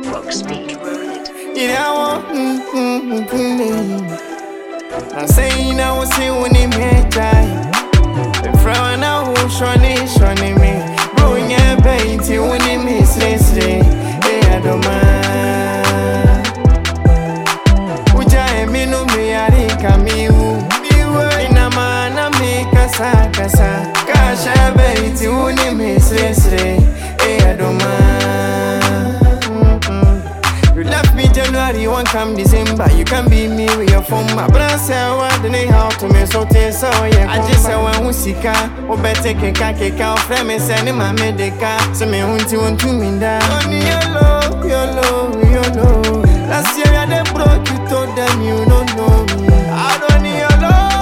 Rock speed, roll it. You know, I say I was here when he made time. The front now who's shiny me. Bro, yeah, baby, when he miss yesterday. Hey, I don't mind. Uja me no me ari kamiu. Biwe ina mana me kasa. Kasha baby, when he miss yesterday. Hey, I don't mind. You left me January, one come December. You can be me with your phone. But I say I want the name how to me so so yeah. I just say one who sick or better keka frame me send my medica. So me want to me down. Only your low. Last year I broke you told them you don't know me. I don't need your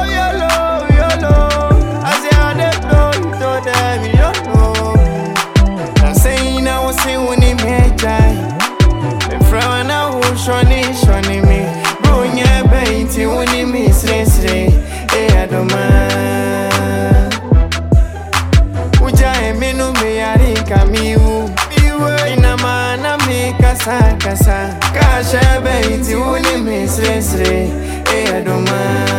low. I say I broke you told them you don't know me. I say I was saying when he made time. From now who's shiny me. Bro, yeah, baby, when he miss yesterday. Hey, I don't mind. Uja me no me ari kamiu. Biwe ina mana me kasa. Kasha baby, when he miss yesterday. Hey, I don't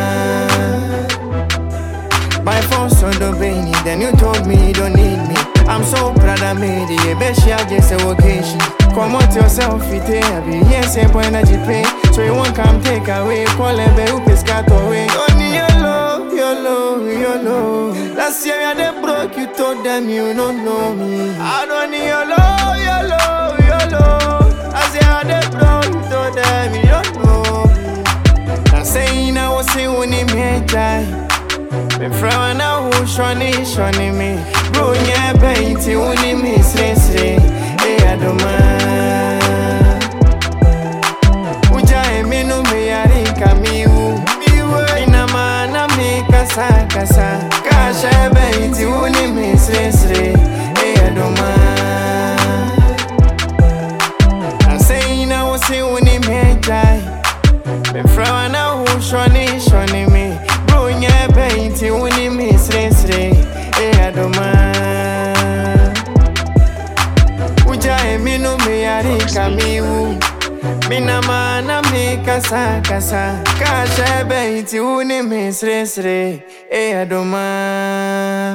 mind. By force on the baby, then you told me you don't need me. I'm so proud I made it. Bet you just a vacation. Come out yourself, it be yes, and energy pay. So you won't come take away. Call a baby, pescato away. Only your low. Last year I broke you, told them you don't know me. I don't need your low. I say I broke you, told them you don't know me. I say I was saying when he made time. Me from now who's shiny me. Bro, yeah, baby, when he miss yesterday. Hey, I don't mind. Uja me no me ari kamiu. Biwe ina mana me kasa. Kasha baby, when he miss yesterday. Hey, I don't mind. I say I was here when he made time. Me from now who's shiny me. Bro, yeah, baby, when he miss yesterday. Hey, I don't mind. Uja me no me ari kamiu. Mina mana me kasa. Kasha baby, when he miss yesterday. Hey, I don't mind.